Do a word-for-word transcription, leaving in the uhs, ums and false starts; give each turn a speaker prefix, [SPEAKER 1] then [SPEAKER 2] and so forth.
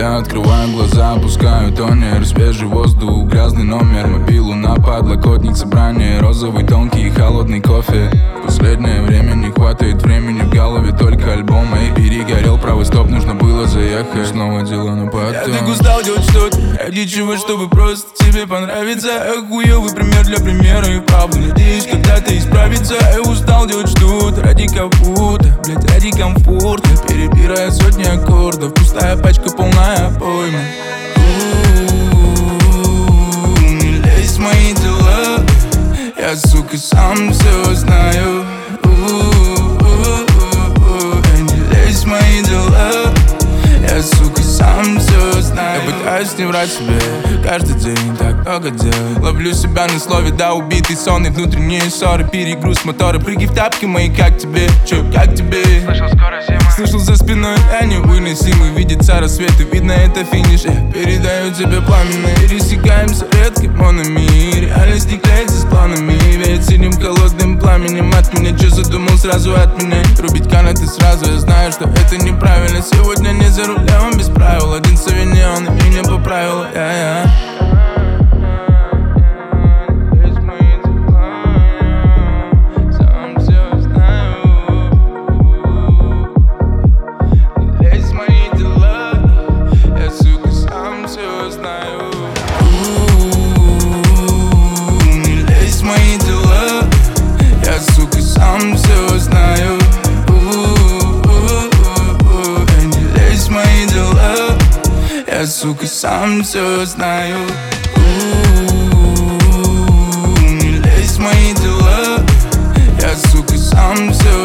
[SPEAKER 1] Я открываю глаза, опускаю тонер, свежий воздух, грязный номер, мобилу на подлокотник, собрание, розовый, тонкий и холодный кофе. В последнее время не хватает времени, в голове только альбом. Эй, перегорел правый стоп, нужно было заехать. Снова дела на потом. Я так устал делать что-то ради чего, чтобы просто тебе понравиться. Охуевый пример для примера и правда надеюсь, когда-то исправится. Я устал делать что-то ради кого-то, блять, ради комфорта, перебирая сотни аккордов, пустая пачка, полная обойма. Не лезь в мои дела, я, сука, сам все знаю. Не лезь в мои дела, я, сука, сам все знаю. Я пытаюсь не врать себе, каждый день так много дел. Ловлю себя на слове, да, убитый сон и внутренние ссоры, перегруз мотора, прыгай в тапки мои, как тебе, чё, как тебе? Слышал, скоро зима. Слышал за спиной, я невыносимый, видится рассвет и видно это финиш. Я передаю тебе пламенные, пересекаемся редко, монами. Реальность не клеится с планами, ведь синим холодным пламенем от меня. Чё задумал сразу от меня? Рубить канаты сразу, я знаю, что это неправильно. Сегодня не за рулем, без правил, один савиньон и меня поправил, я-я. Я, сука, сам все знаю. Не лезь в мои дела, я, сука, сам все